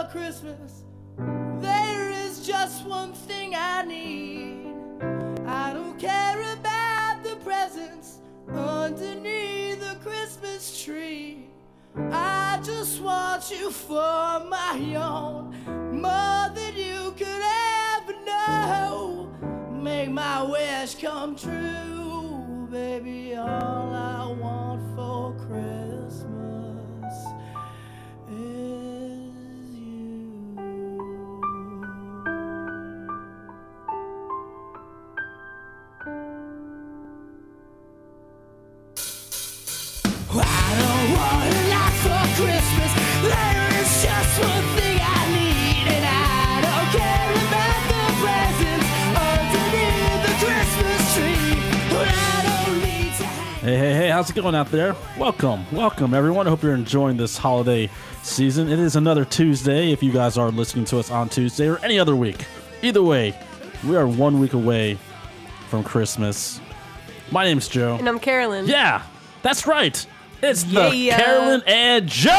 for Christmas. There is just one thing I need. I don't care about the presents underneath the Christmas tree. I just want you for my own, more than you could ever know. Make my wish come true, baby. All I want for Christmas is you. I don't want a lot for Christmas. There is just one thing I need, and I don't care about the presents underneath the Christmas tree. But I don't need to have... Hey, how's it going out there? Welcome, everyone. I hope you're enjoying this holiday season. It is another Tuesday if you guys are listening to us on Tuesday or any other week. Either way, we are 1 week away from Christmas. My name's Joe. And I'm Carolyn. Yeah, that's right. It's the Carolyn and Joe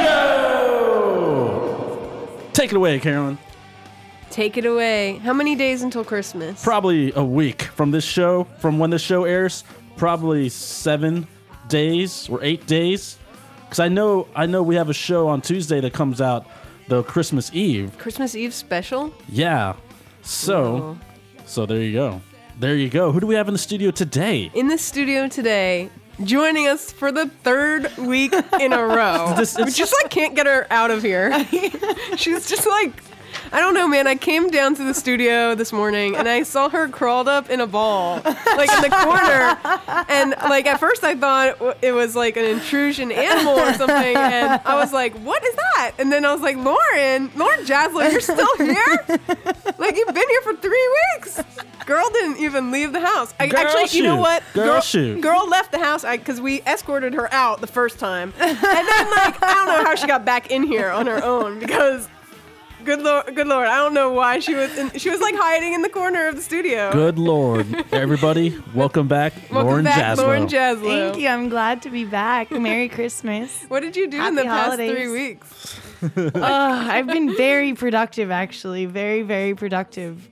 Show! Take it away, Carolyn. Take it away. How many days until Christmas? Probably a week from this show, from when this show airs. Probably 7 days or 8 days. Because I know we have a show on Tuesday that comes out the Christmas Eve. Christmas Eve special? Yeah. So there you go. There you go. Who do we have in the studio today? In the studio today, joining us for the third week in a row. We just can't get her out of here. She's just I don't know, man. I came down to the studio this morning and I saw her crawled up in a ball, in the corner. And at first I thought it was an intrusion animal or something. And I was like, what is that? And then I was like, Lauren Jaslow, you're still here? You've been here for 3 weeks. Girl didn't even leave the house. You know what? Girl left the house because we escorted her out the first time. And then I don't know how she got back in here on her own because... Good Lord, I don't know why she was hiding in the corner of the studio. Good Lord. Everybody, welcome back, Lauren Jaslow. Lauren Jaslow. Thank you. I'm glad to be back. Merry Christmas. What did you do Happy in the past holidays. 3 weeks? I've been very productive, actually. Very, very productive.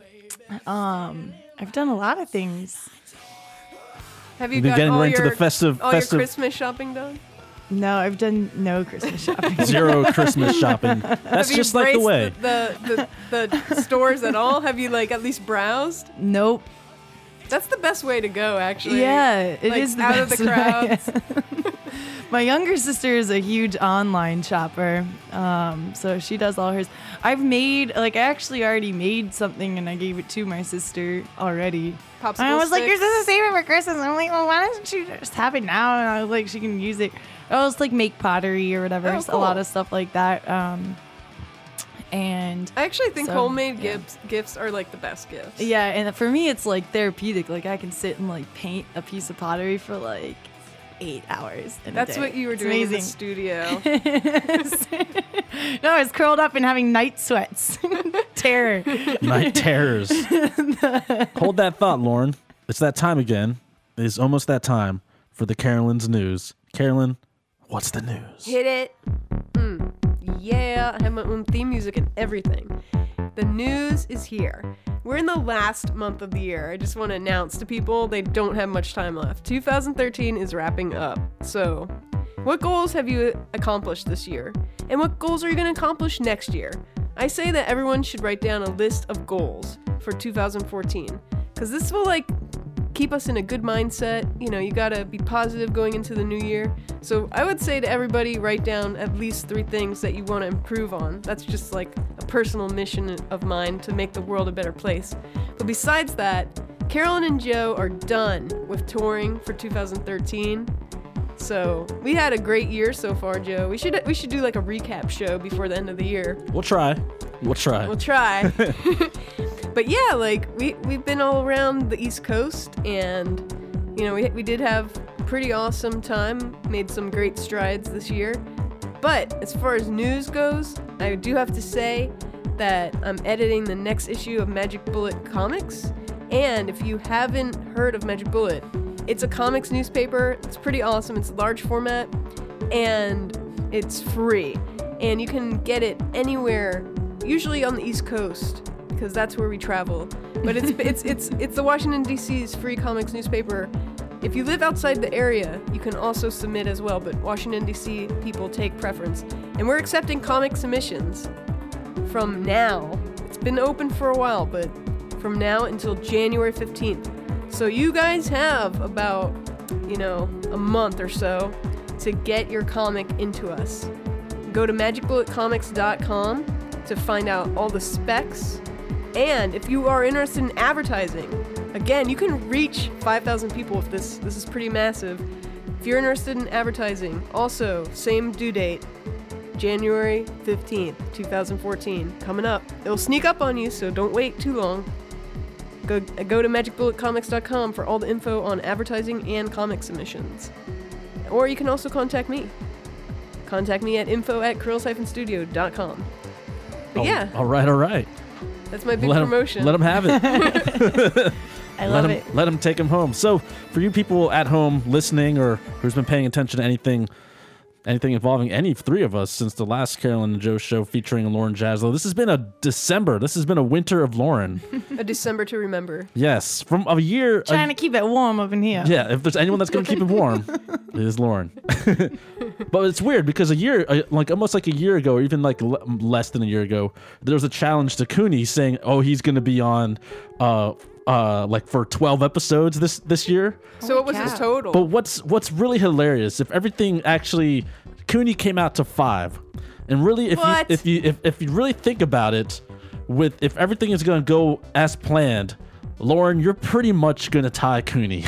I've done a lot of things. Have you been got getting all right your, into the festive your Christmas shopping done? No, I've done no Christmas shopping. Zero Christmas shopping. That's just like the way. The stores at all? Have you at least browsed? Nope. That's the best way to go, actually. Yeah, it is the out best of the crowds. My younger sister is a huge online shopper, so she does all hers. I've made, I actually already made something and I gave it to my sister already. Popsicle I was like, sticks. "Yours is the same for Christmas." I'm like, "Well, why doesn't she just have it now?" And I was like, "She can use it." I was make pottery or whatever. Oh, So cool. a lot of stuff like that. And I actually think so, homemade yeah. gifts are the best gifts. yeah, and for me, it's therapeutic. I can sit and paint a piece of pottery for 8 hours. That's what you were doing in the studio. No, I was curled up and having night sweats. Terror. Night terrors. Hold that thought, Lauren. It's that time again. It's almost that time for the Carolyn's News. Carolyn, what's the news? Hit it. Yeah, I have my own theme music and everything. The news is here. We're in the last month of the year. I just want to announce to people they don't have much time left. 2013 is wrapping up. So, what goals have you accomplished this year? And what goals are you going to accomplish next year? I say that everyone should write down a list of goals for 2014. Because this will keep us in a good mindset. You gotta be positive going into the new year. So I would say to everybody, write down at least 3 things that you want to improve on. That's just a personal mission of mine to make the world a better place. But besides that, Carolyn and Joe are done with touring for 2013. So we had a great year so far, Joe. We should do a recap show before the end of the year. We'll try. We'll try. But yeah, we've been all around the East Coast, and we did have a pretty awesome time. Made some great strides this year. But as far as news goes, I do have to say that I'm editing the next issue of Magic Bullet Comics. And if you haven't heard of Magic Bullet, it's a comics newspaper. It's pretty awesome. It's large format, and it's free. and you can get it anywhere, usually on the East Coast, because that's where we travel. But it's the Washington D.C.'s free comics newspaper. If you live outside the area, you can also submit as well, but Washington D.C. people take preference. And we're accepting comic submissions from now. It's been open for a while, but from now until January 15th. So you guys have about, a month or so to get your comic into us. Go to magicbulletcomics.com to find out all the specs. And if you are interested in advertising, again, you can reach 5,000 people with this. This is pretty massive. If you're interested in advertising, also, same due date, January 15th, 2014, coming up. It'll sneak up on you, so don't wait too long. Go to magicbulletcomics.com for all the info on advertising and comic submissions. Or you can also contact me. Contact me at info@curls-studio.com. But yeah. All right. That's my big promotion. Let them have it. I love it. Let them take them home. So for you people at home listening or who's been paying attention to anything involving any three of us since the last Carolyn and Joe show featuring Lauren Jaslow, this has been a December. This has been a winter of Lauren. A December to remember. Yes. From a year. Trying to keep it warm up in here. Yeah. If there's anyone that's going to keep it warm, it is Lauren. But it's weird because almost like a year ago, or even like less than a year ago, there was a challenge to Cooney saying, he's going to be on, for 12 episodes this year. So what was his total? But what's really hilarious, if everything actually, Cooney came out to 5, and really if you really think about it, if everything is going to go as planned, Lauren, you're pretty much going to tie Cooney.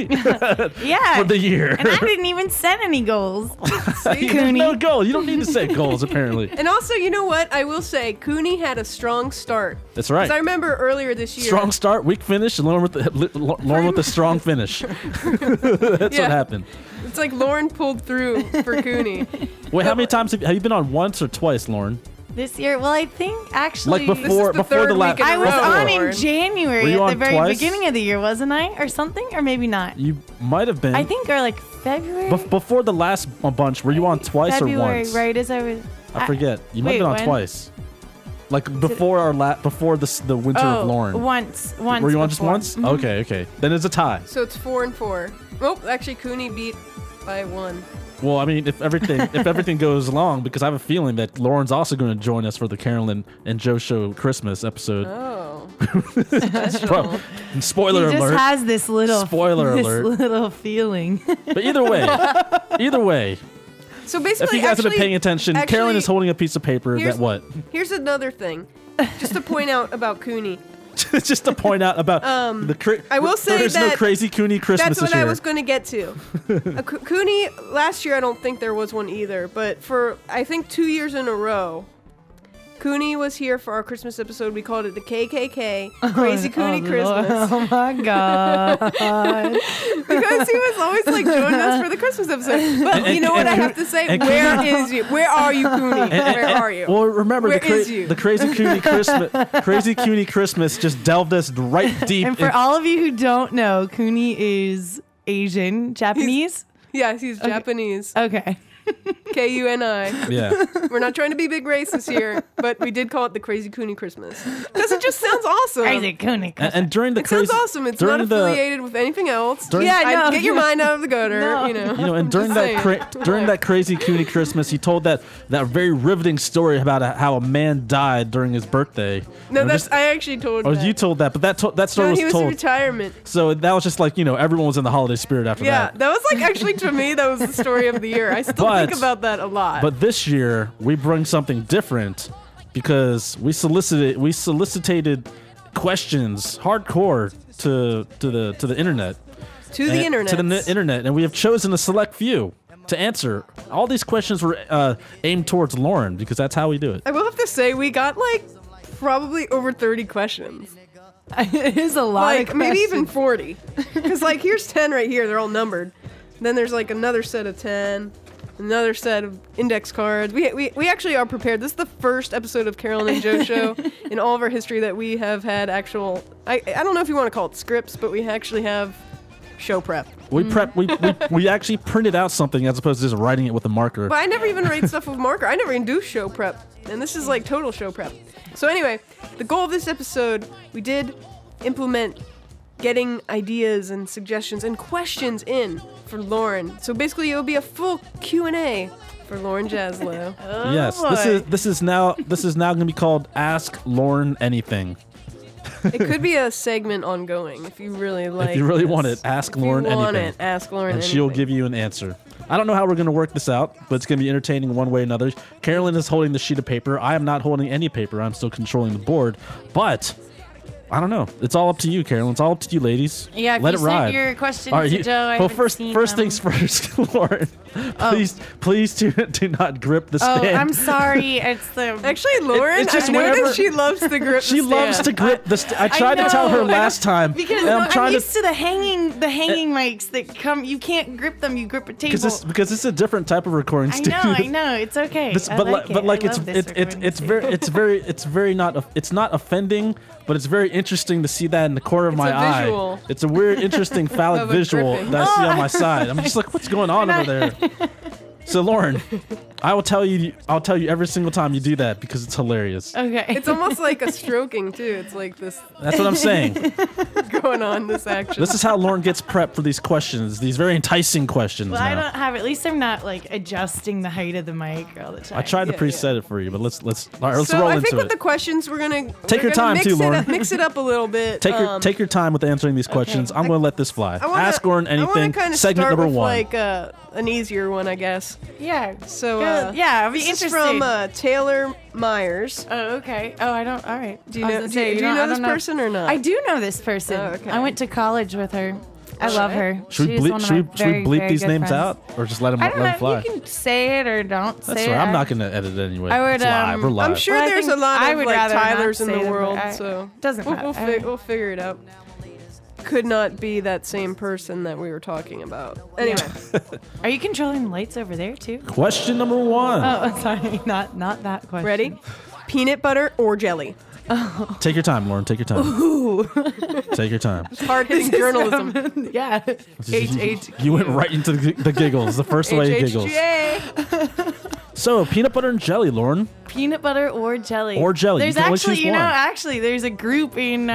Yeah. For the year. And I didn't even set any goals. There's no goal. You don't need to set goals, apparently. And also, you know what? I will say, Cooney had a strong start. That's right. Because I remember earlier this year. Strong start, weak finish, and Lauren with the strong finish. That's what happened. It's like Lauren pulled through for Cooney. Wait, how many times have you been on once or twice, Lauren? This year, well, I think actually, Like before the last. I was on Lauren. in January Were you at the on very twice? beginning of the year, wasn't I? Or something? Or maybe not. You might have been. I think, or like February? Before the last bunch, were you on twice February, or once? right as I was. I forget. You might have been on when? twice. Like before before the winter of Lauren. Once. Were you on just before. once? Mhm. Okay. Then it's a tie. So it's 4 and 4. Oh, actually, Cooney beat by 1. Well, I mean, if everything goes along, because I have a feeling that Lauren's also going to join us for the Carolyn and Joe Show Christmas episode. Oh. Special. Spoiler He just alert. has this little little feeling. But either way, So basically, if you guys have been paying attention, Carolyn is holding a piece of paper that what? Here's another thing, just to point out about Cooney. Just to point out about I will say there's no crazy Cooney Christmas That's what this year. I was going to get to. Cooney, last year I don't think there was one either, but for I think 2 years in a row, Cooney was here for our Christmas episode. We called it the KKK, Crazy Cooney Christmas. Oh my god! Because he was always like joining us for the Christmas episode. But you know what I have to say? Where is you? Where are you, Cooney? Where are you? Well, remember Where is you? the Crazy Cooney Christmas just delved us right deep. And for all of you who don't know, Cooney is Asian, Japanese. Yes, he's Japanese. Okay. K-U-N-I. Yeah. We're not trying to be big racist here, but we did call it the Crazy Cooney Christmas. Because it just sounds awesome. Crazy Cooney. And during the It crazy, sounds awesome. It's during not affiliated with anything else. during- Yeah, no. Get your mind out of the gutter, No. you know. You know, and during Just saying. that Crazy Cooney Christmas, he told that very riveting story about how a man died during his birthday. No, And I actually told Oh, that. you told that, but that story No, was he was told. in retirement. So that was just like, everyone was in the holiday spirit after Yeah, that. that was like actually to me that was the story of the year. I still But- think about that a lot. But this year we bring something different because we solicited questions hardcore to the internet. internet, and we have chosen a select few to answer. All these questions were aimed towards Lauren because that's how we do it. I will have to say we got like probably over 30 questions. It is a lot. Like of maybe even questions. 40. Because like here's 10 right here. They're all numbered. Then there's like another set of 10. Another set of index cards. We actually are prepared. This is the first episode of Carolyn and Joe Show in all of our history that we have had actual... I don't know if you want to call it scripts, but we actually have show prep. We actually printed out something as opposed to just writing it with a marker. But I never even write stuff with marker. I never even do show prep. And this is like total show prep. So anyway, the goal of this episode, we did implement getting ideas and suggestions and questions in for Lauren. So basically it'll be a full Q&A for Lauren Jaslow. Yes, this is now going to be called Ask Lauren Anything. It could be a segment ongoing if you really like. If you really this. want it, ask If Lauren you want anything. it, ask Lauren And anything. she'll give you an answer. I don't know how we're going to work this out, but it's going to be entertaining one way or another. Carolyn is holding the sheet of paper. I am not holding any paper. I'm still controlling the board. But I don't know. It's all up to you, Carolyn. It's all up to you, ladies. Yeah, if Let you it ride. sent your questions All right, to Joe, I well, haven't seen first them. things first, Lauren. Please do not grip the Oh, stand. I'm sorry. It's the Actually, Lauren, it's just I whenever- noticed she loves to grip She the loves to stand. grip the. I tried to tell her know. last time, because and I'm I'm trying used to the hanging mics that come. You can't grip them. You grip a table. because it's a different type of recording I studio. know. It's okay. This- I but like but it. like I it's love this recording it's studio. it's very not it's not offending, but it's very interesting to see that in the corner of my a eye. visual. It's a weird, interesting phallic Of a visual gripping. that I see on my side. I'm just like, what's going on over there? So Lauren, I'll tell you every single time you do that because it's hilarious. Okay. It's almost like a stroking too. It's like this That's what I'm saying. going on, this action. This is how Lauren gets prepped for these questions, these very enticing questions. Well, I now. don't have. At least I'm not like adjusting the height of the mic all the time. I tried to Yeah, preset it for you, but let's all right, let's so roll I into think with it. the questions we're gonna Take your time mix too, it Lauren. mix it up a little bit. Take your time with answering these questions. I'm going to let this fly. I wanna- Ask Lauren I wanna anything. kinda Segment start number with 1. like an easier one, I guess. Yeah. So Good. Yeah, I'll be this is interested. from Taylor Myers. Oh, okay. Oh, I don't. All right. Do you I was know? gonna Do say, you don't- know I this don't person or not? I do know this person. Oh, okay. I went to college with her. I love her. Should we She's bleep, one of should my we, should we very, bleep very these good names friends. out, or just let them I don't know. fly? You can say it or don't say That's it. right. I'm not going to edit it anyway. I would, It's live. We're live. I'm sure Well, I there's a think lot I of would like rather not Tylers in say the them, but world, I- so doesn't we'll, matter. we'll figure it out. Could not be that same person that we were talking about. Anyway, Are you controlling the lights over there too? Question number 1. Oh, sorry. Not that question. ready? Peanut butter or jelly? Take your time, Lauren. Take your time. Take your time. Hard hitting journalism. Yeah. You went right into the giggles. The first way you giggles. HHJ. So, peanut butter and jelly, Lauren. Peanut butter or jelly. Or jelly. There's You can only actually, choose you know, one. actually, there's a group in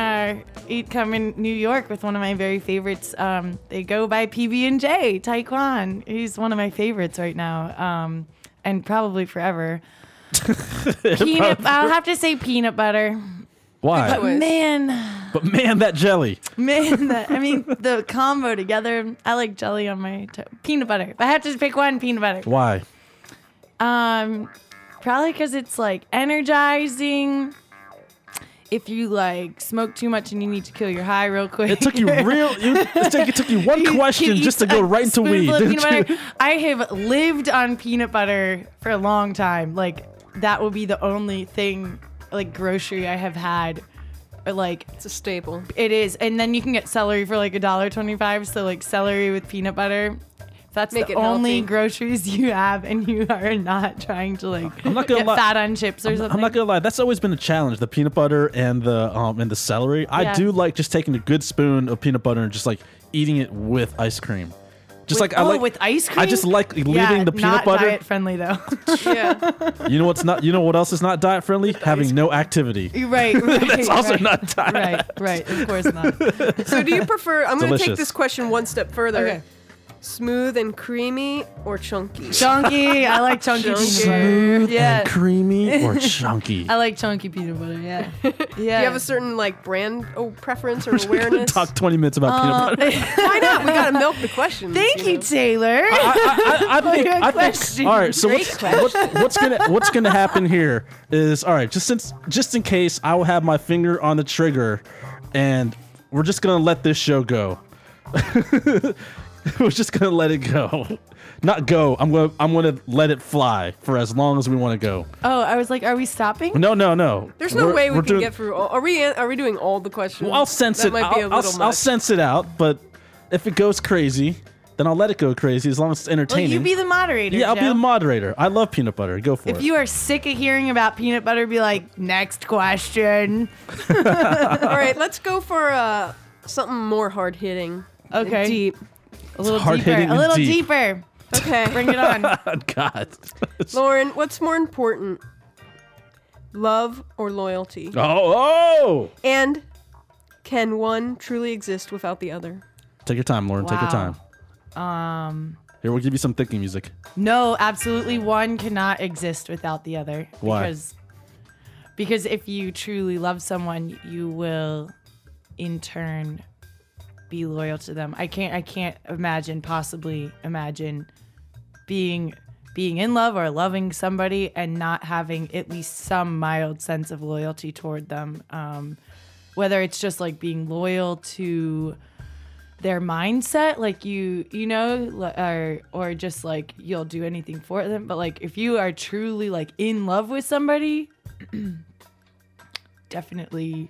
New York with one of my very favorites. They go by PB&J, Taekwon. He's one of my favorites right now, and probably forever. I'll have to say peanut butter. Why? Choice. But man, that jelly. The combo together. I like jelly on my peanut butter. If I have to pick one, peanut butter. Why? Probably because it's like energizing. If you like smoke too much and you need to kill your high real quick. It took you it took you one question just to go right into weed, didn't you? I have lived on peanut butter for a long time. Like that will be the only thing, like grocery I have had. Like It's a staple. it is, and then you can get celery for like $1.25. So like celery with peanut butter. If that's Make the it only healthy. groceries you have, and you are not trying to like I'm not gonna get lie. fat on chips or something. I'm not gonna lie. That's always been a challenge. The peanut butter and the celery. I Yeah. do like just taking a good spoon of peanut butter and just like eating it with ice cream. Just With- like I like with ice cream. I just like leaving Yeah, the peanut not butter. diet friendly though. Yeah. You know what's not? You know what else is not diet friendly? Having no activity. right. That's also right. not diet. Right. Of course not. So do you prefer? I'm going to take Delicious. this question one step further. Okay. Smooth and creamy or chunky? Chunky. I like chunky peanut butter. Smooth Yeah. and creamy or chunky. I like chunky peanut butter. Yeah. Yeah. Do you have a certain like brand preference or awareness? Talk 20 minutes about peanut butter. Why not? We got to milk the question. Thank you, know? Taylor. I think. question. All right. So Great what's gonna happen here is all right. Just in case, I will have my finger on the trigger, and we're just gonna let this show go. We're just gonna let it go. Not go. I'm gonna let it fly for as long as we want to go. Oh, I was like, are we stopping? No. There's no way we we're can doing- get through. Are we doing all the questions? Well, I'll sense that it. Might be a little I'll much. sense it out. But if it goes crazy, then I'll let it go crazy as long as it's Well, entertaining. you be the moderator. yeah, I'll be Joe. the moderator. I love peanut butter. Go for it. If you are sick of hearing about peanut butter, be like, next question. All right, let's go for something more hard hitting. Okay. Deep. A little hard-hitting deeper. A and little deep. deeper. Okay. Bring it on. God. Lauren, what's more important? Love or loyalty? Oh! And can one truly exist without the other? Take your time, Lauren. Take your time. Wow. Here, we'll give you some thinking music. No, absolutely. One cannot exist without the other. Why? Because if you truly love someone, you will, in turn, be loyal to them. I can't possibly imagine being in love or loving somebody and not having at least some mild sense of loyalty toward them. Whether it's just like being loyal to their mindset, like you know, or just like you'll do anything for them. But like if you are truly like in love with somebody, definitely.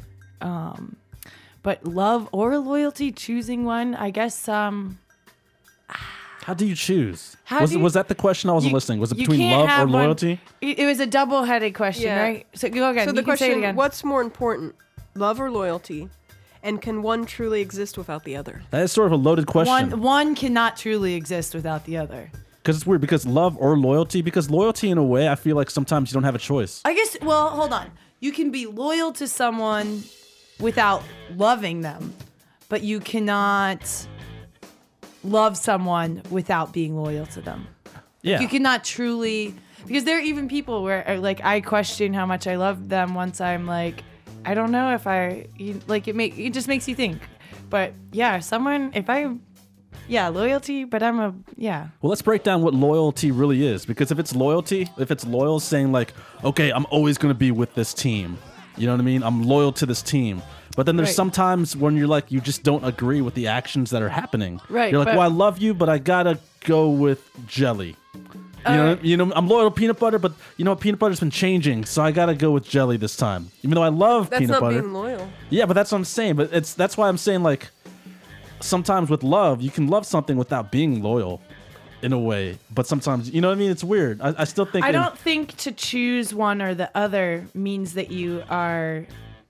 But love or loyalty, choosing one, I guess. How do you choose? How do you- Was that the question? I wasn't listening. Was it you between can't love or have one- loyalty? It was a double-headed question, Yeah. right? So go again. So the You can say it question, again. what's more important? Love or loyalty? And can one truly exist without the other? That is sort of a loaded question. One cannot truly exist without the other. Because it's weird. Because love or loyalty? Because loyalty, in a way, I feel like sometimes you don't have a choice. I guess, well, hold on. You can be loyal to someone without loving them, but you cannot love someone without being loyal to them. Yeah. You cannot truly, because there are even people where like I question how much I love them once I'm like, I don't know if it just makes you think. But yeah, loyalty, but Well, let's break down what loyalty really is. Because if it's loyal saying like, okay, I'm always going to be with this team. You know what I mean? I'm loyal to this team. But then there's Right. sometimes when you're like, you just don't agree with the actions that are happening. Right, You're like, but- well, I love you, but I got to go with jelly. You know, I'm loyal to peanut butter, but you know what? Peanut butter's been changing, so I got to go with jelly this time. Even though I love That's peanut not butter. being loyal. Yeah, but that's what I'm saying. But that's why I'm saying like sometimes with love, you can love something without being loyal in a way. But sometimes, you know what I mean? It's weird. I still think I don't think to choose one or the other means that you are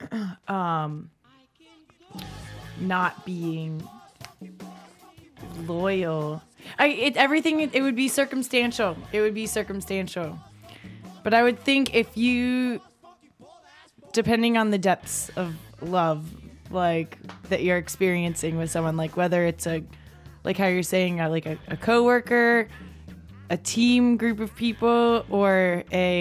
not being loyal. It would be circumstantial. It would be circumstantial. But I would think if you, depending on the depths of love, like that you're experiencing with someone, like whether it's like how you're saying, like a coworker, a team group of people, or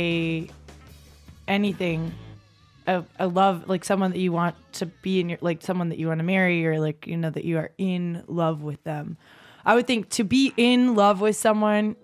anything, a love, like someone that you want to be in your, like someone that you want to marry, or like, you know, that you are in love with them. I would think to be in love with someone,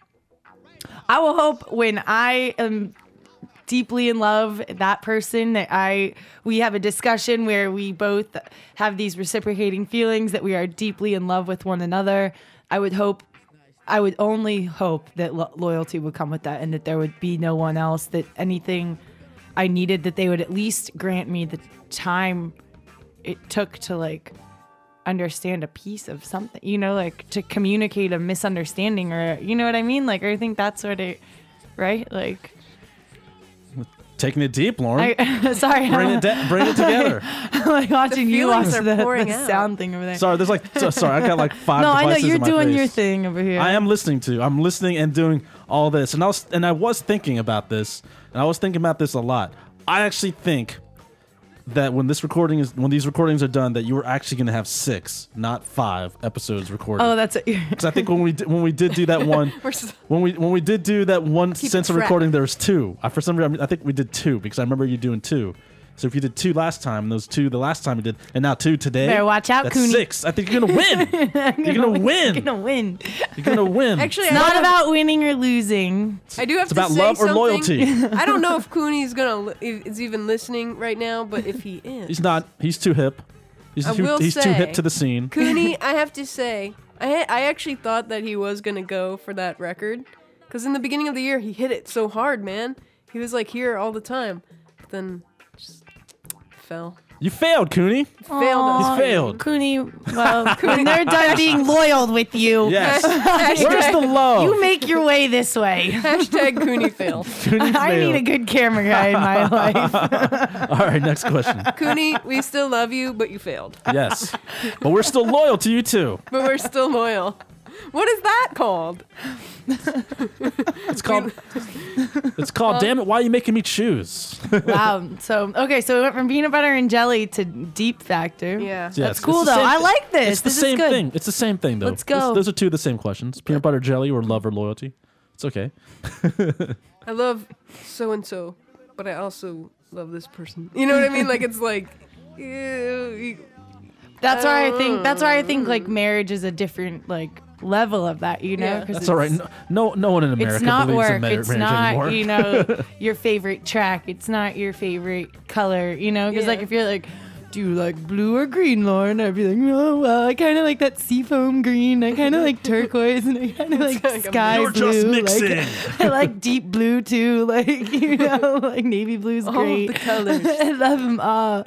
I will hope when I am deeply in love, that person, that we have a discussion where we both have these reciprocating feelings, that we are deeply in love with one another. I would only hope that loyalty would come with that, and that there would be no one else, that anything I needed, that they would at least grant me the time it took to like understand a piece of something, you know, like to communicate a misunderstanding, or you know what I mean? Like, I think that's what it, right? Like, taking it deep, Lauren. sorry, Bring it together. I'm like watching you watch feelings are the pouring out. sound thing over there. Sorry, there's like sorry, I got like 5 No, I know devices you're in my doing face. your thing over here. I'm listening and doing all this. And I was thinking about this, and I was thinking about this a lot. I actually think that when these recordings are done, that you were actually going to have 6, not 5 episodes recorded. Oh, that's Because I think when we did do that one, when we did do that one sense of track. recording, there was 2. For some reason, I think we did 2 because I remember you doing 2. So if you did 2 last time, and those 2 the last time you did, and now 2 today, Better watch out, that's Cooney. 6. I think you're gonna win. You're gonna win. You're gonna win. You're gonna win. Actually, It's I not have- about winning or losing. I do have It's to about say love or something. loyalty. I don't know if Cooney's is even listening right now, but if he is, He's not. He's too hip. He's I will too say- hip to the scene. Cooney, I have to say, I actually thought that he was gonna go for that record, because in the beginning of the year he hit it so hard, man. He was like here all the time, but then just fell. You failed, Cooney. Failed us. He's failed. Cooney, well, when they're done being loyal with you, Yes. Hashtag- Where's the love? you make your way this way. Hashtag Cooney fail. Cooney I need a failed. good camera guy in my life. All right, next question. Cooney, we still love you, but you failed. Yes. But we're still loyal to you, too. But we're still loyal. What is that called? It's called Damn It, Why Are You Making Me Choose? Wow. So we went from peanut butter and jelly to Deep Factor. Yeah. Yeah, That's cool, though. I like this. It's the This is same good. thing. It's the same thing, though. Let's go. Those are two of the same questions. Peanut butter jelly or love or loyalty. It's okay. I love so and so, but I also love this person. You know what I mean? Like it's like, That's why I think like marriage is a different like level of that, you know? Yeah. 'Cause That's all right. No one in America It's not believes in work. marriage It's not, anymore. you know, your favorite track. It's not your favorite color, you know? Because like Yeah. if you're like, do you like blue or green, Lauren? I'd be like, oh, well, I kind of like that seafoam green. I kind of like turquoise, and I kind of like like a sky You're blue. just Like, mixing. I like deep blue too. Like, you know, like navy blue's all great. the colors. I love them all.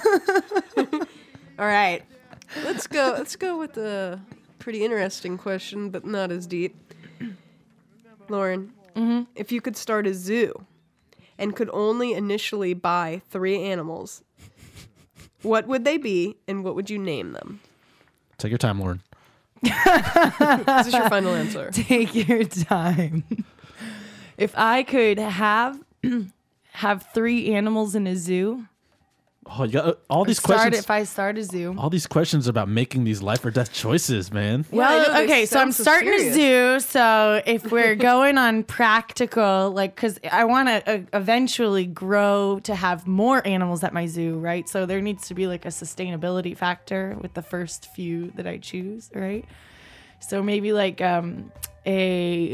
All right, let's go with a pretty interesting question, but not as deep. Lauren, if you could start a zoo and could only initially buy 3 animals, what would they be, and what would you name them? Take your time, Lauren. Is this your final answer? Take your time. If I could have 3 animals in a zoo, Oh, you got all these questions. if I start a zoo. All these questions about making these life or death choices, man. Yeah, I know, Well, they okay, so I'm sound so starting serious. a zoo. So if we're going on practical, like, because I want to eventually grow to have more animals at my zoo, right? So there needs to be like a sustainability factor with the first few that I choose, right? So maybe like a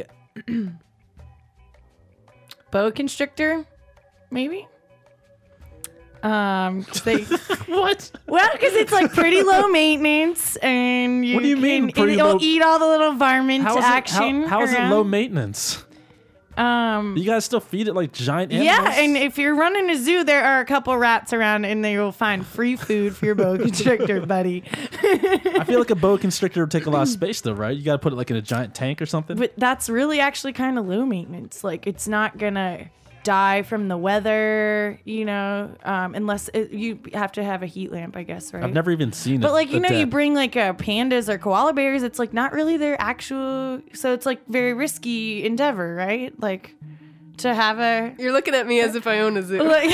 boa constrictor, maybe. 'Cause they, What? well, because it's like pretty low maintenance, and What do you mean and pretty it'll low- eat all the little varmint How is action. it? How is it around. low maintenance? You guys still feed it like giant animals? Yeah, and if you're running a zoo, there are a couple rats around, and they will find free food for your boa constrictor, buddy. I feel like a boa constrictor would take a lot of space, though, right? You got to put it like in a giant tank or something. But that's really actually kind of low maintenance. Like, it's not gonna die from the weather, you know, unless you have to have a heat lamp, I guess, right? I've never even seen it. But like, you know, you bring like pandas or koala bears, it's like not really their actual, so it's like very risky endeavor, right? Like to have a You're looking at me as if I own a zoo. like,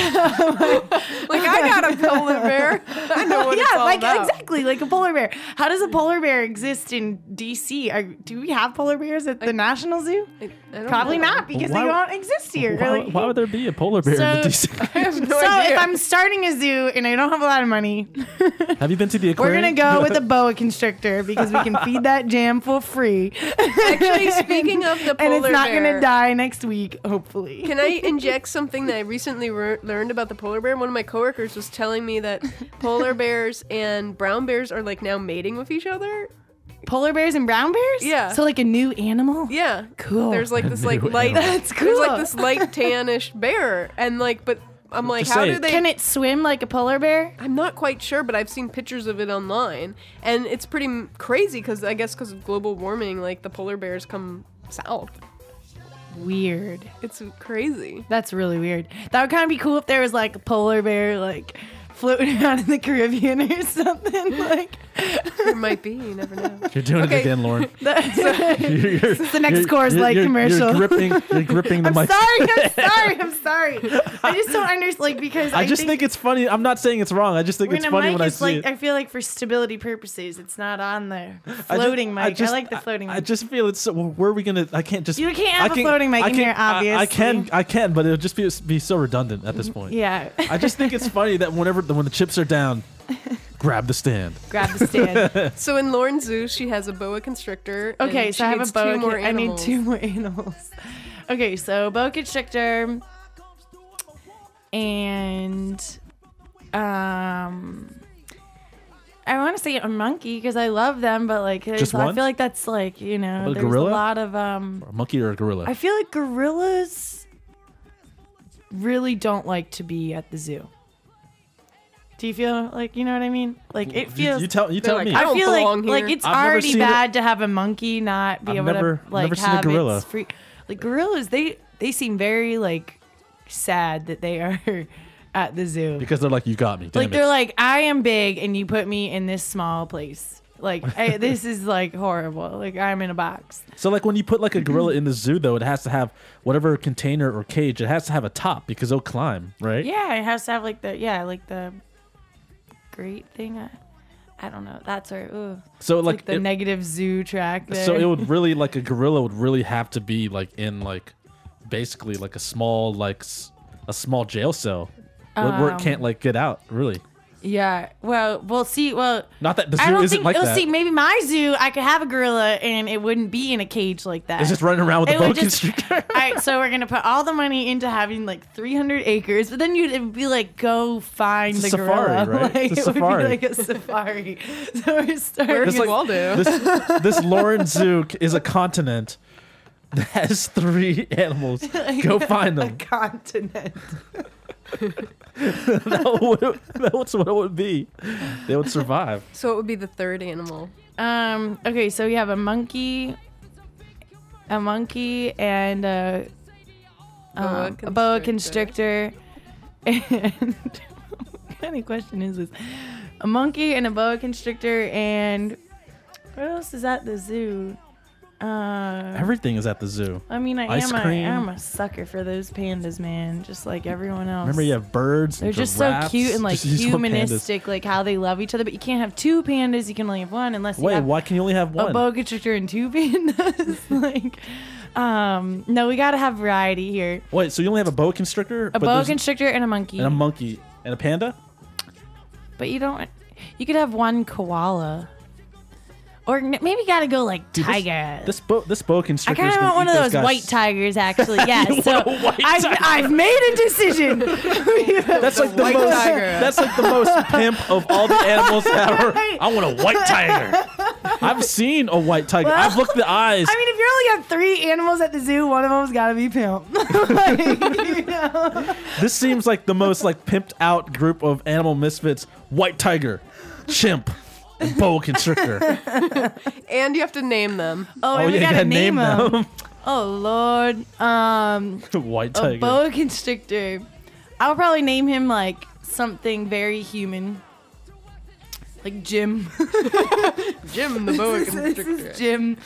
Like I got a polar bear. I know what it's all like about. exactly like a polar bear. How does a polar bear exist in DC? Do we have polar bears at the National Zoo? I don't Probably know. not, because Why- they don't exist here. Why would there be a polar bear in the So- DC? I have no So idea. if I'm starting a zoo and I don't have a lot of money, Have you been to the we're aquarium? gonna go with a boa constrictor because we can feed that jam for free, Actually, speaking of the polar and it's not bear, gonna die next week, hopefully. Can I inject something that I recently learned about the polar bear? One of my coworkers was telling me that polar bears and brown bears are like now mating with each other. Polar bears and brown bears? Yeah. So like a new animal? Yeah. Cool. There's like this like New light. animal. That's There's like cool. this light tannish bear, and like, but I'm like, Just how say do it. they? Can it swim like a polar bear? I'm not quite sure, but I've seen pictures of it online, and it's pretty crazy because I guess because of global warming, like the polar bears come south. Weird. It's crazy. That's really weird. That would kind of be cool if there was like a polar bear like floating around in the Caribbean or something. Like There might be. You never know. You're doing Okay. it again, Lauren. it's the next Coors Light you're commercial. You're gripping the I'm mic. I'm sorry. I just don't understand, like, because I just think it's funny. I'm not saying it's wrong. I just think when it's a funny mic when I is see like, it. I feel like for stability purposes, it's not on the I just- floating mic. I like the floating I mic. just feel it's. Well, where are we gonna? I can't just. You can't have I a floating mic I in can- here, obviously. I can, but it'll just be so redundant at this point. Yeah. I just think it's funny that when the chips are down, grab the stand. Grab the stand. So in Lauren's zoo, she has a boa constrictor. and Okay, she so I have a needs boa. two more I need animals. 2 more animals. Okay, so boa constrictor, and I want to say a monkey because I love them, but like Just I one? feel like that's like, you know, A there's gorilla? a lot of Or a monkey or a gorilla? I feel like gorillas really don't like to be at the zoo. Do you feel like, you know what I mean? Like it feels. You tell like, me. I I don't feel belong like here. it's I've never already seen bad to have a monkey not be I've able never- to like never seen a have gorilla. its free. Like gorillas, they seem very like sad that they are at the zoo. Because they're like, you got me. Damn Like it. they're like, I am big and you put me in this small place. Like this is like horrible. Like I'm in a box. So like when you put like a gorilla in the zoo though, it has to have whatever container or cage. It has to have a top because they'll climb, right? Yeah, it has to have like the great thing. I don't know. That's our So like like the it, negative zoo track. There. so it would really like a gorilla would really have to be like in like basically like a small a small jail cell where it can't like get out. Really, Yeah. Well, we'll see. Well, not that the I zoo don't isn't think. like We'll that. see. Maybe my zoo, I could have a gorilla and it wouldn't be in a cage like that. It's just running around with a It boa would just- constrictor. All right, so we're gonna put all the money into having like 300 acres, but then it would be like go find It's the a safari, gorilla. right? Like, It's a it safari. would be like a safari. So we're starting. Where It's do like- you all do? This Lauren Zoo is a continent that has 3 animals. Go find a them. continent. That's what it would be. They would survive. So it would be the third animal. Okay, so we have a monkey and a boa constrictor. And what kind of question is this? A monkey and a boa constrictor, and what else is at the zoo? Everything is at the zoo. I mean, I Ice am cream. a sucker for those pandas, man. Just like everyone else. Remember, you have birds. They're and just so giraffes. cute and like Just- you just want pandas. humanistic, like how they love each other. But you can't have 2 pandas. You can only have one unless you Wait, have why can you only have a one? boa constrictor and 2 pandas. Like, no, we gotta have variety here. Wait, so you only have a boa constrictor, A boa constrictor and a monkey. and a monkey and a panda? But you don't. You could have one koala, or maybe gotta go like Dude, tiger. This boa constrictor. I kind of want one of those white tigers, actually. Yeah. You So want a white tiger? I've made a decision. That's like the white most. tiger. That's like the most pimp of all the animals ever. I want a white tiger. I've seen a white tiger. Well, I've looked at the eyes. I mean, if you only have 3 animals at the zoo, one of them's gotta be pimp. Like, you know? This seems like the most like pimped out group of animal misfits. White tiger, chimp, and boa constrictor. And you have to name them. Oh, Oh and we yeah, you gotta gotta name them. Oh Lord. White A tiger. boa constrictor. I'll probably name him like something very human. Like Jim. Jim the boa This constrictor. is Jim.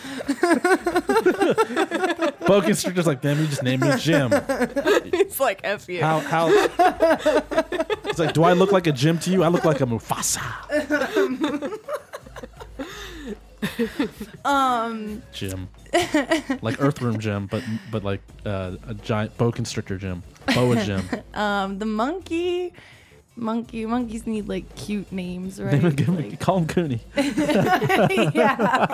Boa constrictor's like, damn, you just named me Jim. It's like F you. How? It's like, do I look like a Jim to you? I look like a Mufasa. Jim, like Earthworm Jim, but like a giant boa constrictor Jim, boa Jim. The monkeys need like cute names, right? Like, Call him Cooney. yeah.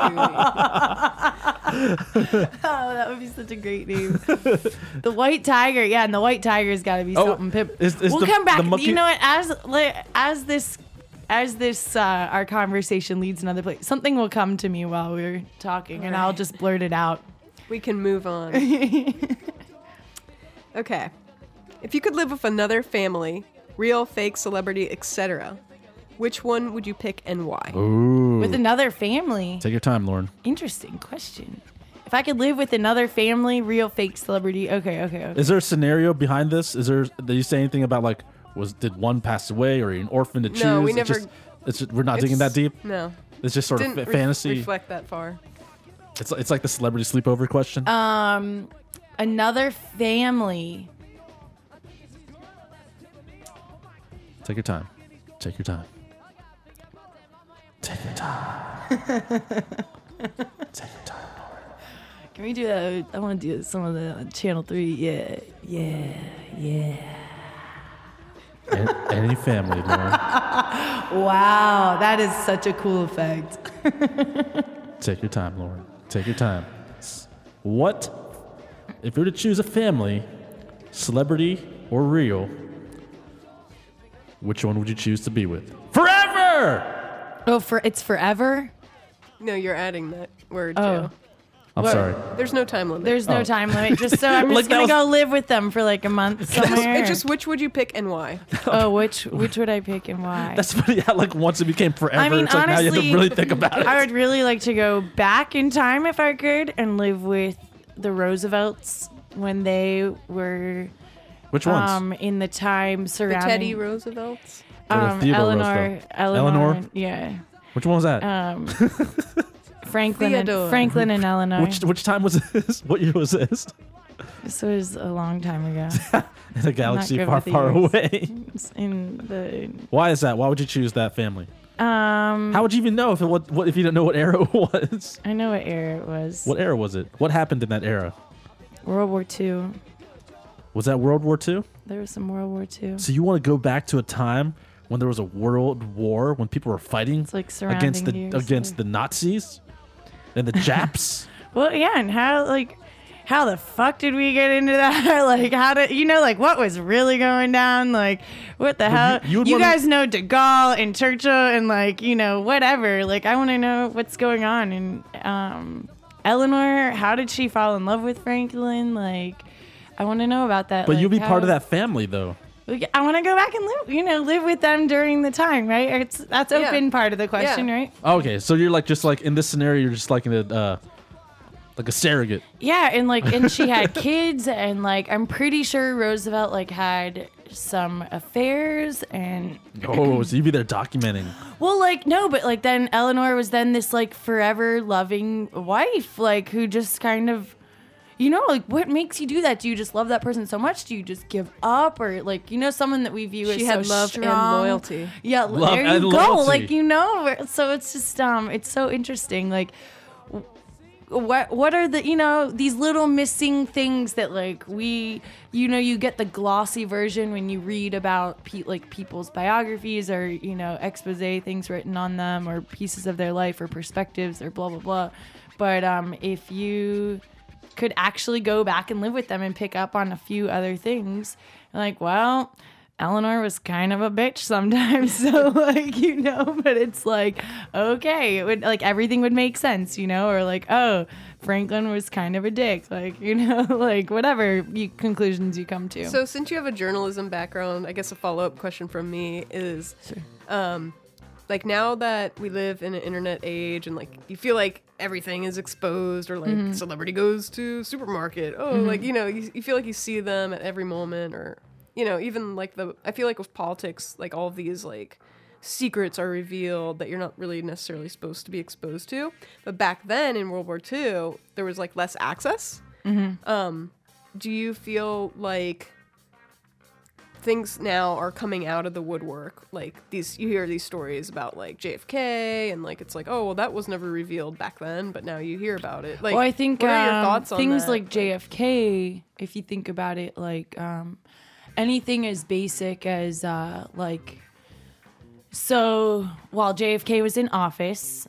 Oh, that would be such a great name. The white tiger, yeah, and the white tiger's got to be Oh, something pimp. is We'll the- come back. the monkey- You know what? As this our conversation leads another place, something will come to me while we're talking, and I'll just blurt it out. We can move on. Okay. If you could live with another family, real, fake, celebrity, etc., which one would you pick and why? Ooh. With another family. Take your time, Lauren. Interesting question. If I could live with another family, real, fake, celebrity. Okay. Is there a scenario behind this? Did you say anything about like did one pass away or an orphan to choose? No, we It's never- we're not digging that deep. No. It's just sort Didn't of fantasy. reflect that far. It's like the celebrity sleepover question. Another family. Take your time. Take your time. Take your time. Take your time, Lauren. Can we do that? I want to do some of the Channel 3. Yeah. Any family, Lauren. Wow, that is such a cool effect. Take your time, Lauren. Take your time. What, if you were to choose a family, celebrity or real, which one would you choose to be with? Forever! Oh, it's forever? No, you're adding that word Oh. too. I'm sorry. There's no time limit. There's no time limit. Just so I'm just gonna go live with them for like a month somewhere. It's just which would you pick and why? Oh, which would I pick and why? That's funny how like once it became forever, I mean, it's like now you have to honestly, really think about it. I would really like to go back in time if I could and live with the Roosevelts when they were Which ones? in the time The surrounding Teddy Roosevelts. Or Theodore Eleanor, Eleanor? yeah. Which one was that? Franklin Theodore. and Eleanor. Which time was this? What year was this? This was a long time ago. In a galaxy good far, with the far years. away. In the Why is that? Why would you choose that family? um, How would you even know if if you didn't know what era it was? I know what era it was. What era was it? What happened in that era? World War II. Was that World War II? There was some World War II. So you want to go back to a time when there was a world war, when people were fighting It's like surrounding against the Nazis and the Japs? Well, yeah, and how the fuck did we get into that? Like, how did like what was really going down? Like, what the hell? you would You wanna- guys know De Gaulle and Churchill and like whatever. Like, I want to know what's going on. And Eleanor, how did she fall in love with Franklin? Like, I want to know about that. But like, you'll be part of how- that family, though. I want to go back and live with them during the time, right? That's open part of the question, Yeah. right? Okay, so you're like just like in this scenario, you're just like like a surrogate. Yeah, and she had kids, and like I'm pretty sure Roosevelt like had some affairs, and Oh, so you'd be there documenting. well, like no, but like then Eleanor was then this like forever loving wife, like who just kind of. Like, what makes you do that? Do you just love that person so much? Do you just give up? Or, like, someone that we view as She so had love strong? and loyalty. Yeah, Love there you and go. loyalty. Like, so it's just, it's so interesting. Like, what are the, these little missing things that, like, you get the glossy version when you read about, people's biographies or, expose things written on them or pieces of their life or perspectives or blah, blah, blah. But if you could actually go back and live with them and pick up on a few other things. Like, well, Eleanor was kind of a bitch sometimes. So like, but it's like, okay, it would like everything would make sense, or like, oh, Franklin was kind of a dick. Like, like whatever conclusions you come to. So since you have a journalism background, I guess a follow-up question from me is, like now that we live in an internet age and like you feel like everything is exposed or like celebrity goes to supermarket. Oh, like, you feel like you see them at every moment or, even like I feel like with politics, like all of these like secrets are revealed that you're not really necessarily supposed to be exposed to. But back then in World War II, there was like less access. Do you feel like things now are coming out of the woodwork? Like you hear these stories about like JFK and like it's like, oh well, that was never revealed back then, but now you hear about it. Like, well, I think what are your thoughts on things that? like JFK, if you think about it, like anything as basic as so while JFK was in office,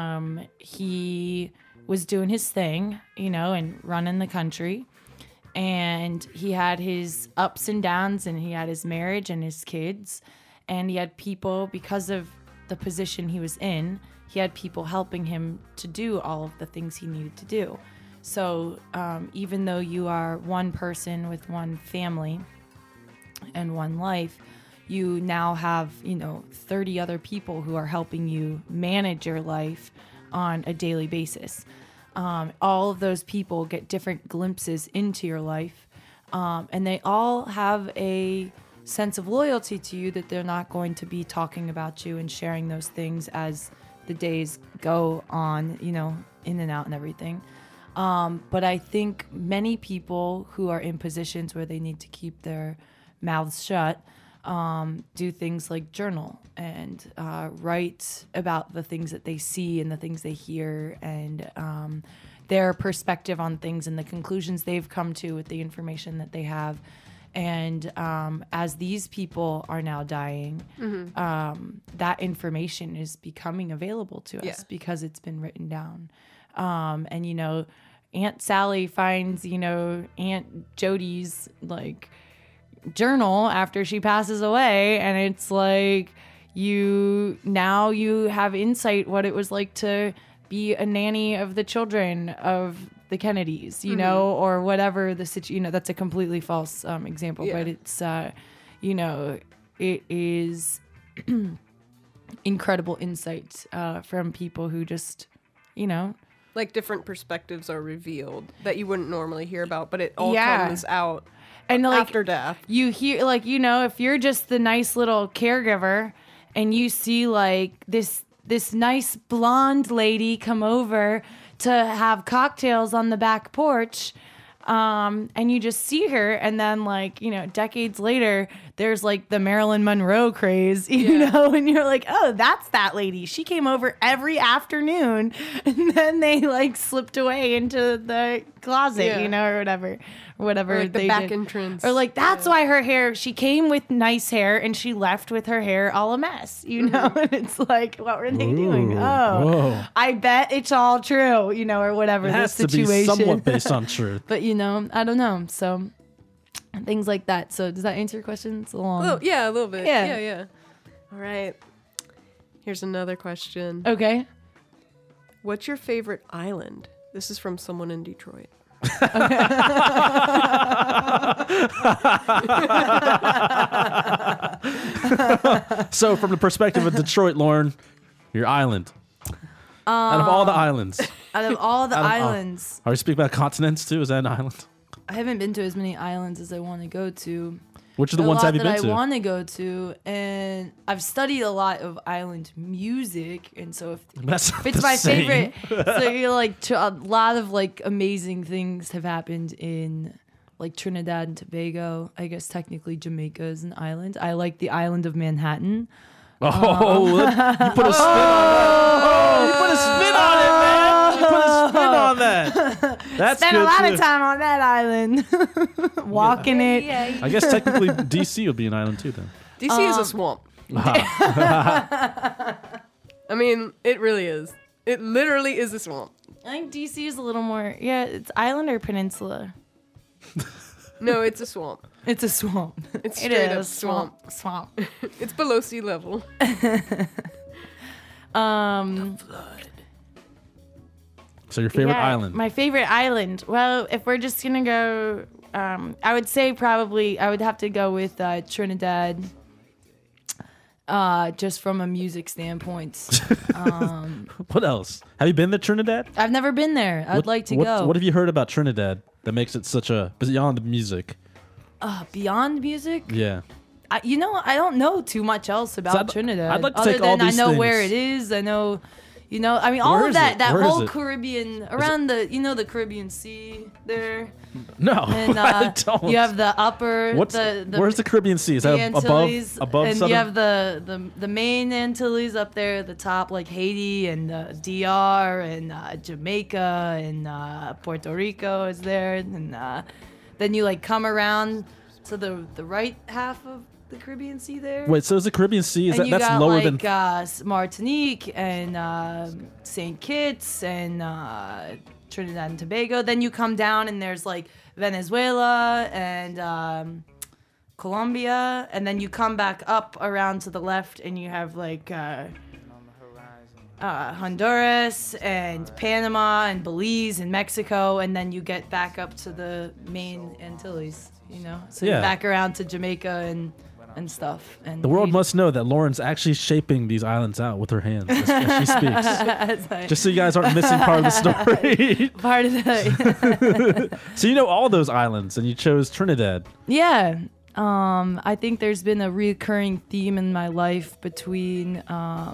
he was doing his thing, and running the country. And he had his ups and downs, and he had his marriage and his kids. And he had people, because of the position he was in, he had people helping him to do all of the things he needed to do. So even though you are one person with one family and one life, you now have, 30 other people who are helping you manage your life on a daily basis. All of those people get different glimpses into your life, and they all have a sense of loyalty to you that they're not going to be talking about you and sharing those things as the days go on, in and out and everything. But I think many people who are in positions where they need to keep their mouths shut do things like journal and write about the things that they see and the things they hear and their perspective on things and the conclusions they've come to with the information that they have. And as these people are now dying, that information is becoming available to us because it's been written down. And, Aunt Sally finds, Aunt Jody's, journal after she passes away, and it's like you have insight what it was like to be a nanny of the children of the Kennedys, you know, or whatever the situation. You know, that's a completely false example, but it's you know, it is incredible insight from people who just, you know, Like different perspectives are revealed that you wouldn't normally hear about, but it all Yeah. comes out and like after death. you hear, like, you know, if you're just the nice little caregiver and you see like this nice blonde lady come over to have cocktails on the back porch, and you just see her, and then, like, you know, decades later there's like the Marilyn Monroe craze, you know, and you're like, oh, that's that lady, she came over every afternoon, and then they like slipped away into the closet, you know, or whatever Or like the they back did. entrance. Or like, that's why her hair, she came with nice hair and she left with her hair all a mess, you know? And it's like, what were they doing? Oh, whoa. I bet it's all true, you know, or whatever It the has to be situation. somewhat based on truth. But, you know, I don't know. So things like that. So does that answer your question? It's a long. a little bit. Yeah. Yeah. All right. Here's another question. Okay. What's your favorite island? This is from someone in Detroit. So, from the perspective of Detroit, Lauren, your island. Out of all the islands. Out of all the Out of- islands, Are we speaking about continents too? Is that an island? I haven't been to as many islands as I want to go to. Which of the a ones lot have you that been I to? want to go to, and I've studied a lot of island music, and so if That's not it's the my same. favorite, so you're like a lot of like amazing things have happened in like Trinidad and Tobago. I guess technically Jamaica is an island. I like the island of Manhattan. Oh, you put a spin on that. You put a spin on it, man. You put a spin on that. That's Spent good a lot too. of time on that island, walking it. I guess technically DC would be an island too then. DC is a swamp. I mean, it really is. It literally is a swamp. I think DC is a little more. Yeah, it's island or peninsula. No, it's a swamp. It's a swamp. It's It straight up is swamp. Swamp. It's below sea level. So your favorite Yeah, island? My favorite island. Well, if we're just gonna go, I would say probably I would have to go with Trinidad. Just from a music standpoint. What else? Have you been to Trinidad? I've never been there. I'd like to what, go. What have you heard about Trinidad that makes it such a beyond the music? Beyond music? Yeah. You know, I don't know too much else about I'd- Trinidad. I'd like to other take all than these I know where things. it is. I know, you know, I mean, all Where of is that, it? that Where is whole it? Caribbean, around the, you know, the Caribbean Sea there. No, And I don't. you have the upper, What's where's the Caribbean Sea? Is the that Antilles, above and southern? you have the main Antilles up there at the top, like Haiti and DR and Jamaica and Puerto Rico is there, and then you like come around to the right half of the Caribbean Sea there. Wait, so is the Caribbean Sea? Is And that you that's got lower like than? Martinique and St. Kitts and Trinidad and Tobago. Then you come down and there's like Venezuela and Colombia, and then you come back up around to the left and you have like Honduras and Panama and Belize and Mexico, and then you get back up to the main Antilles, you know? So Yeah. you're back around to Jamaica and stuff. And The world you- must know that Lauren's actually shaping these islands out with her hands as she speaks. As I- Just so you guys aren't missing part of the story. part of the So you know all those islands, and you chose Trinidad. yeah. I think there's been a recurring theme in my life between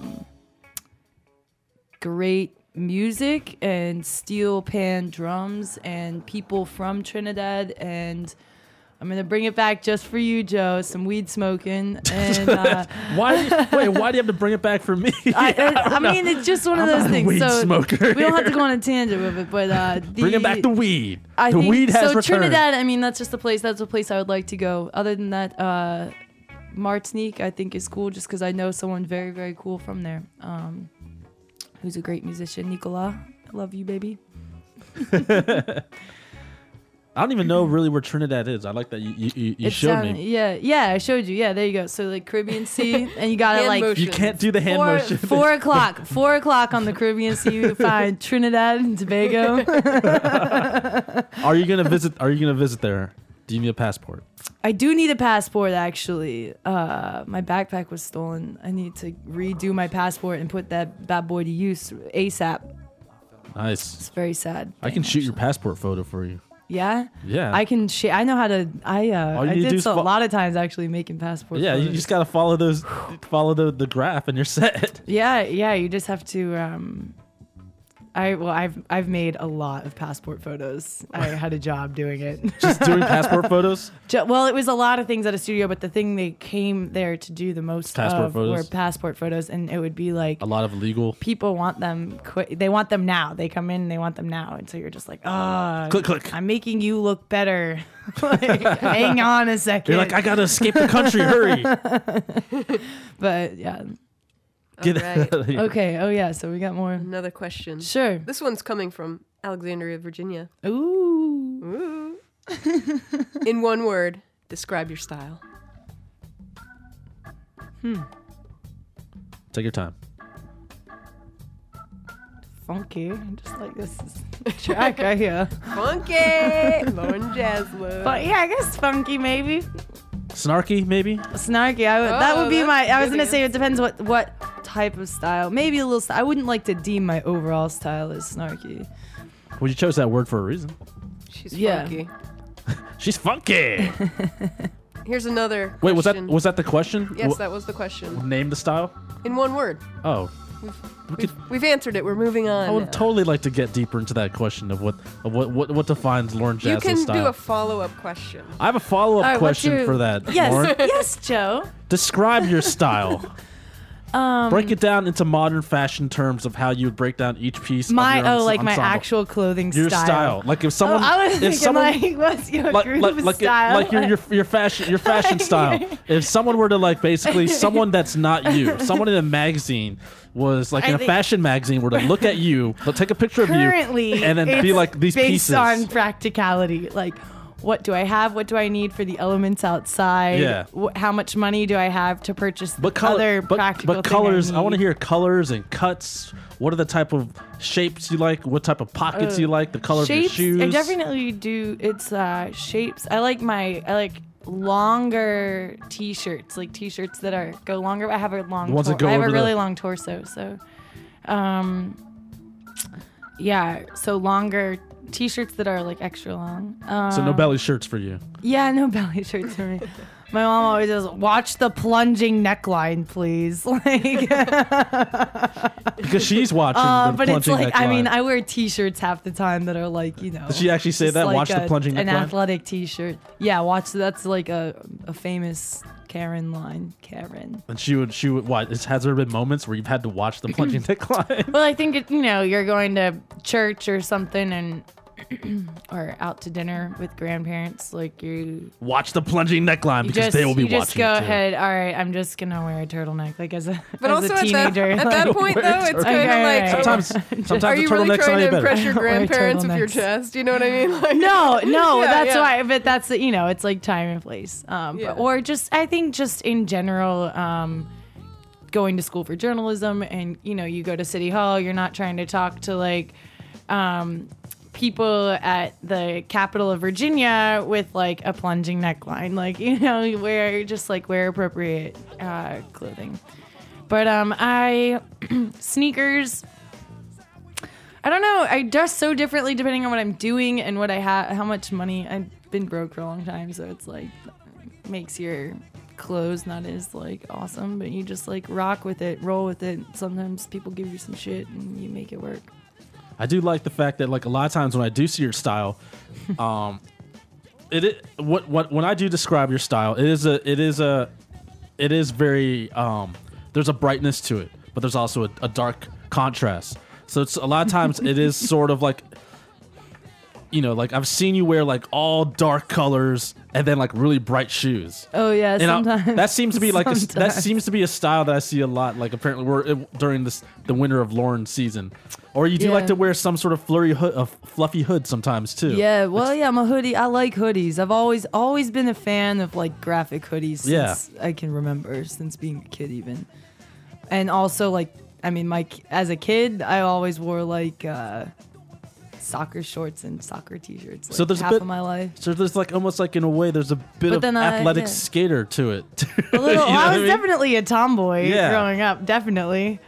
great music and steel pan drums and people from Trinidad, and I'm gonna bring it back just for you, Joe. Some weed smoking, and Why do you have to bring it back for me? I mean, it's just one of I'm those not a things. weed So smoker we don't have to here. go on a tangent with it, but Bring it back to weed. I The think weed has so. returned. Trinidad, I mean, that's just a place. That's a place I would like to go. Other than that, Martinique, I think is cool, just because I know someone very, very cool from there, who's a great musician. Nicolas, I love you, baby. I don't even know really where Trinidad is. I like that you It's showed down- me. Yeah, I showed you. Yeah, there you go. So like Caribbean Sea, and you gotta Hand like motion. You can't do the hand four, motion. 4 o'clock. 4 o'clock on the Caribbean Sea. You find Trinidad and Tobago. Are you gonna visit there? Do you need a passport? I do need a passport actually. My backpack was stolen. I need to redo my passport and put that bad boy to use ASAP. Nice. It's very sad. I can shoot your passport photo for you. Yeah. Yeah. I can. I know how to. All I you need to did do is a lot of times actually making passport. Yeah, you photos. just gotta follow the graph and you're set. Yeah. You just have to. I've made a lot of passport photos. I had a job doing it. Just doing passport photos. Well, it was a lot of things at a studio, but the thing they came there to do the most Passport of photos? were passport photos, and it would be like A lot of legal. people want them quick. They want them now. They come in, they want them now, and so you're just like, Click. I'm making you look better. Like, hang on a second. You're like, I gotta escape the country. Hurry. But yeah. Get Alright. out of here. Okay. Oh yeah. So we got more. Another question. Sure. This one's coming from Alexandria, Virginia. Ooh. Ooh. In one word, describe your style. Take your time. Funky. Just like this track right here. Funky! Lauren Jaslow. But yeah, I guess funky maybe. Snarky, maybe. Snarky. That Oh, would be that's my. I was good gonna say answer. it depends what type of style. Maybe a little. I wouldn't like to deem my overall style as snarky. Well, you chose that word for a reason. She's Yeah. funky. She's funky. Here's another Wait, question. was that the question? Yes, that was the question. Name the style. In one word. Oh, We've answered it. We're moving on. I would now. totally like to get deeper into that question of what defines Lauren You Jaslow's can style. do a follow-up question. I have a follow-up All right, what's question your- for that. Yes. Lauren, Yes, Joe. describe your style. Break it down into modern fashion terms of how you would break down each piece. My of your my ensemble. actual clothing Your style. style. Like if someone, I was if thinking someone, like, what's your groove style? like your fashion style. If someone were to like basically someone that's not you, someone in a magazine was like I in a think- fashion magazine were to look at you, they'll take a picture of Currently, you, and then be it's like these based pieces. on practicality. Like, what do I have? What do I need for the elements outside? Yeah. How much money do I have to purchase the But other practical but thing colors. I I want to need? hear colors and cuts. What are the type of shapes you like? What type of pockets you like? The color shapes. of your shoes. I definitely do. It's shapes. I like longer t-shirts, like t-shirts that go longer. I have a long. The ones that go I have a over really the- long torso, so, yeah. So longer t-shirts that are like extra long. So no belly shirts for you. Yeah, no belly shirts for me. My mom always says, "Watch the plunging neckline, please." Like, Because she's watching the but it's plunging like, I mean, neckline. I wear t-shirts half the time that are like, Did she actually say just that? like Watch the plunging an neckline? athletic t-shirt. Yeah, watch. That's like a famous Karen line. Karen. And she would what? Has there been moments where you've had to watch the plunging neckline? Well, I think you're going to church or something and or out to dinner with grandparents, like you Watch the plunging neckline because they will be you watching. just go it too. ahead. All right, I'm just gonna wear a turtleneck, like as a But as also a teenager. at that point, though, it's kind of Okay, like, right. Sometimes are the you really turtleneck's trying not to any better. impress your Wear grandparents with your turtlenecks. chest? You know what I mean? Like, no, Yeah, that's yeah. why. But that's it's like time and place. Yeah. Or just I think just in general, going to school for journalism, and you go to City Hall. You're not trying to talk to like people at the capital of Virginia with like a plunging neckline. Like you wear appropriate clothing. But I sneakers. I don't know. I dress so differently depending on what I'm doing and what I have, how much money. I've been broke for a long time, so it's like makes your clothes not as like awesome, but you just like rock with it, roll with it. Sometimes people give you some shit and you make it work. I do like the fact that like a lot of times when I do see your style, when I do describe your style, it is very there's a brightness to it, but there's also a dark contrast. So it's a lot of times it is sort of like you know, like I've seen you wear like all dark colors and then like really bright shoes. Oh yeah, And sometimes. that seems to be like that Sometimes. seems to be a style that I see a lot. Like apparently we're during the winter of Lauren season, or you do Yeah. like to wear some sort of fluffy hood sometimes too. Yeah, well, yeah, I'm a hoodie. I like hoodies. I've always been a fan of like graphic hoodies since I can remember, since being a kid even. And also like, I mean, as a kid, I always wore like soccer shorts and soccer t-shirts. Like, So there's a half bit- of my life. So there's like almost like in a way there's a bit But of then athletic yeah. skater to it. A little, You know what I I was mean? definitely a tomboy Yeah. growing up. Definitely.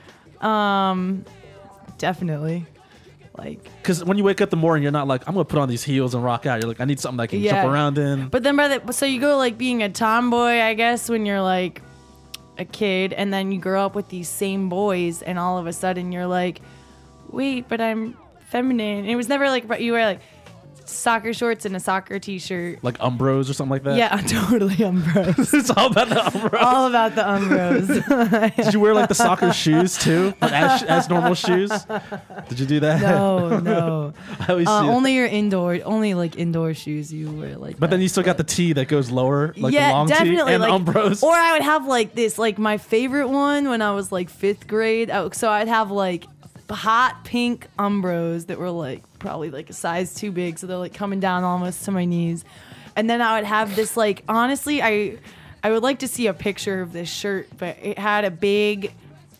Definitely. Like, Because when you wake up in the morning, you're not like, I'm gonna put on these heels and rock out. You're like, I need something that I can Yeah. jump around in. but then so you go like being a tomboy, I guess, when you're like a kid, and then you grow up with these same boys, and all of a sudden you're like, wait, but I'm feminine. And it was never like you wear like soccer shorts and a soccer t-shirt. Like Umbros or something like that. Yeah, totally Umbros. It's all about the Umbros. All about the Umbros. Did you wear like the soccer shoes too, like, as normal shoes? Did you do that? No. I always see it. Only like indoor shoes you wear like. But then that. you still got the tee that goes lower, like yeah, the long definitely, tee and like, Umbros. Or I would have like this, like my favorite one when I was like 5th grade. So I'd have like hot pink Umbros that were like probably like a size too big, so they're like coming down almost to my knees. And then I would have this like, honestly, I would like to see a picture of this shirt, but it had a big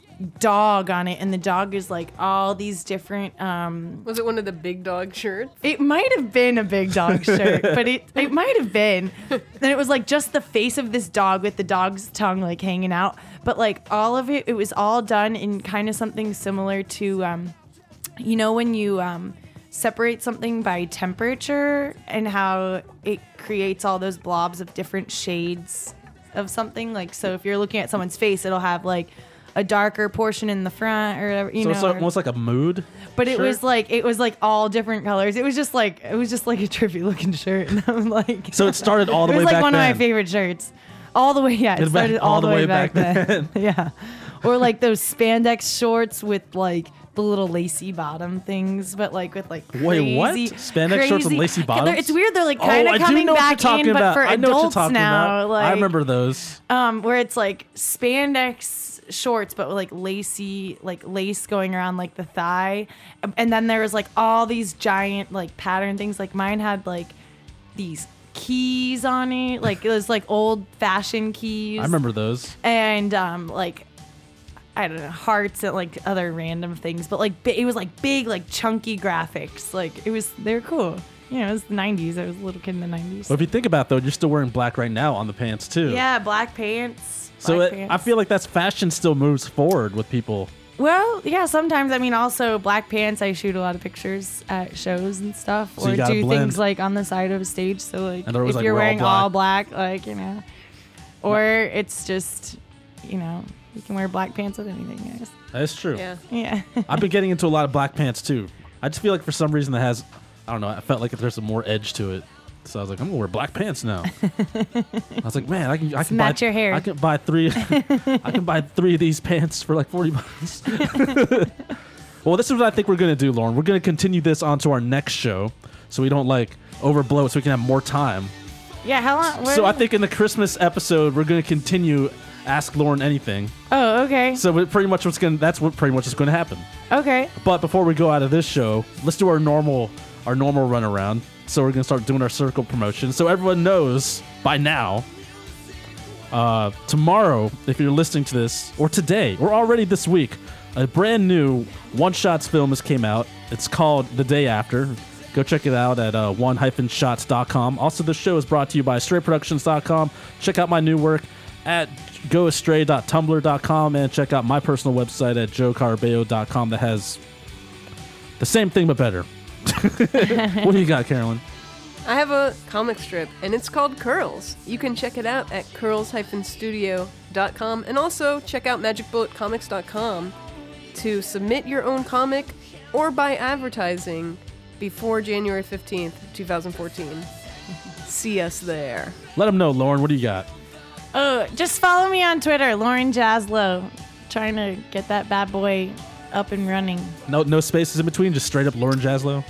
dog on it, and the dog is like all these different Was it one of the big dog shirts? it might have been a big dog shirt, but it might have been. And it was like just the face of this dog with the dog's tongue like hanging out. But like all of it was all done in kind of something similar to, you know, when you separate something by temperature and how it creates all those blobs of different shades of something. Like, so if you're looking at someone's face, it'll have like a darker portion in the front or whatever, you so know. it's almost like a mood. But it shirt? was like all different colors. It was just like a trippy looking shirt, and I'm like, So it started all the it way was like back one then. of my favorite shirts. All the way, yeah, it It's back- started all the way back then. Yeah, or like those spandex shorts with like the little lacy bottom things, but like with like crazy, Wait, what? Spandex shorts with lacy bottoms? It's weird. They're like Oh, kind I of do coming know what you're back talking in, but about. for I know what you're adults talking now. about. Like, I remember those. where it's like spandex shorts but with like lacy, like lace going around like the thigh, and then there was like all these giant like pattern things. Like mine had like these keys on it, like it was like old fashioned keys. I remember those. And like I don't know, hearts and like other random things, but like it was like big, like chunky graphics. Like they're cool. You know, it was the 90s. I was a little kid in the 90s. But if you think about it, though, you're still wearing black right now on the pants too. Yeah, black pants. So black I pants. feel like that's fashion still moves forward with people. Well, yeah, sometimes. I mean, also black pants. I shoot a lot of pictures at shows and stuff, So you or gotta do blend. things like on the side of a stage. So like, And they're always if like, you're "We're all wearing black." all black, like, you know, or it's just, you know, you can wear black pants with anything, guys. That's true. Yeah. Yeah. I've been getting into a lot of black pants too. I just feel like for some reason that has, I don't know, I felt like there's some more edge to it. So I was like, I'm gonna wear black pants now. I was like, man, I can match buy, your hair. I can buy three. I can buy 3 of these pants for like $40. Well, this is what I think we're gonna do, Lauren. We're gonna continue this onto our next show, so we don't like overblow it, so we can have more time. Yeah. How long? So I think in the Christmas episode, we're gonna continue Ask Lauren Anything. Oh, okay. So that's what pretty much is gonna happen. Okay. But before we go out of this show, let's do our normal run around. So we're gonna start doing our circle promotion. So everyone knows by now. Tomorrow, if you're listening to this, or today, or already this week, a brand new One Shots film has came out. It's called The Day After. Go check it out at one-shots.com. Also, the show is brought to you by strayproductions.com. Check out my new work at goastray.tumblr.com and check out my personal website at joecarbeo.com that has the same thing but better. What do you got, Carolyn? I have a comic strip, and it's called Curls. You can check it out at curls-studio.com, and also check out magicbulletcomics.com to submit your own comic or buy advertising before January 15th, 2014. See us there. Let them know, Lauren. What do you got? Oh, just follow me on Twitter, Lauren Jaslow. Trying to get that bad boy up and running. No spaces in between, just straight up Lauren Jaslow.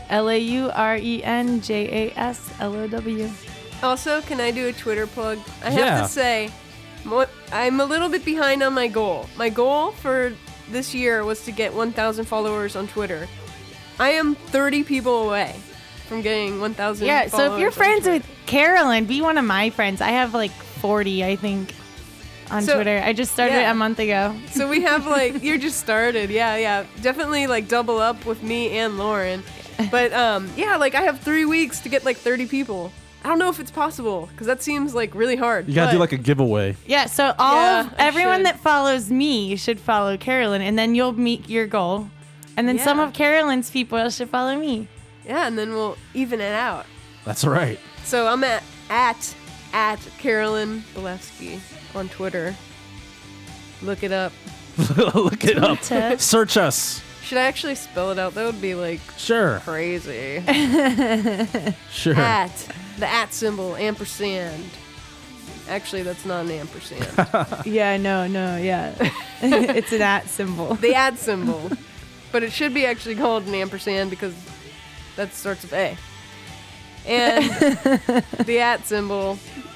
LaurenJaslow. Also, can I do a Twitter plug? I Yeah. have to say, I'm a little bit behind on my goal. My goal for this year was to get 1,000 followers on Twitter. I am 30 people away from getting 1,000 Yeah, followers. so if you're on friends Twitter. with Carolyn, be one of my friends. I have like 40, I think, on So- Twitter. I just started yeah. a month ago. So we have like, you're just started. Yeah. Definitely like double up with me and Lauren. But yeah, like I have 3 weeks to get like 30 people. I don't know if it's possible because that seems like really hard. You gotta do but- like a giveaway. Yeah, so Yeah, I everyone should. that follows me should follow Carolyn, and then you'll meet your goal. And then some Yeah. of Carolyn's people should follow me. Yeah, and then we'll even it out. That's right. So I'm at Carolyn Bolevsky on Twitter. Look it up. Look it up. Twitter. Search us. Should I actually spell it out? That would be like Sure. crazy. Sure. At the at symbol ampersand. Actually, that's not an ampersand. Yeah, no, yeah. It's an at symbol. The at symbol, but it should be actually called an ampersand because that starts with A. And the at symbol,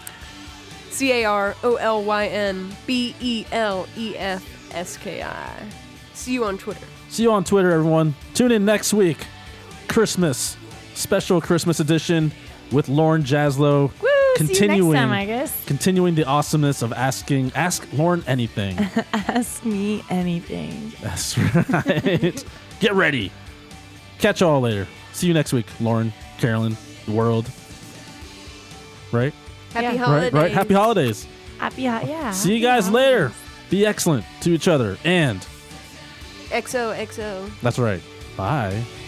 CarolynBelefski. See you on Twitter. See you on Twitter, everyone. Tune in next week. Christmas. Special Christmas edition with Lauren Jaslow. Woo! See you next time, I guess. Continuing the awesomeness of Ask Lauren anything. Ask me anything. That's right. Get ready. Catch y'all later. See you next week, Lauren, Carolyn, the world. Right? Happy Yeah. holidays. Right? Happy holidays. Yeah. See you guys later. Be excellent to each other. And XOXO. that's right. Bye.